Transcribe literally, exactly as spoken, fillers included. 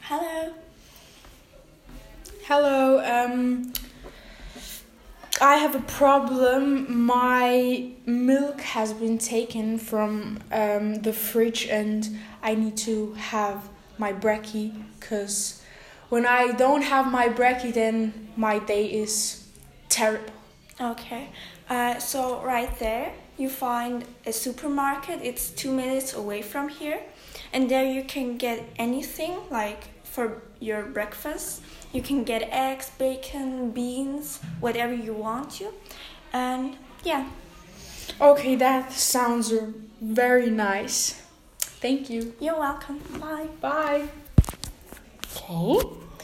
Hello. Hello, um, I have a problem. My milk has been taken from um, the fridge and I need to have my brekkie, because when I don't have my brekkie, then my day is terrible. Okay. Uh, so right there, you find a supermarket. It's two minutes away from here, and there you can get anything like for your breakfast. You can get eggs, bacon, beans, whatever you want to, and yeah. Okay, that sounds uh, very nice. Thank you. You're welcome. Bye. Bye. Okay.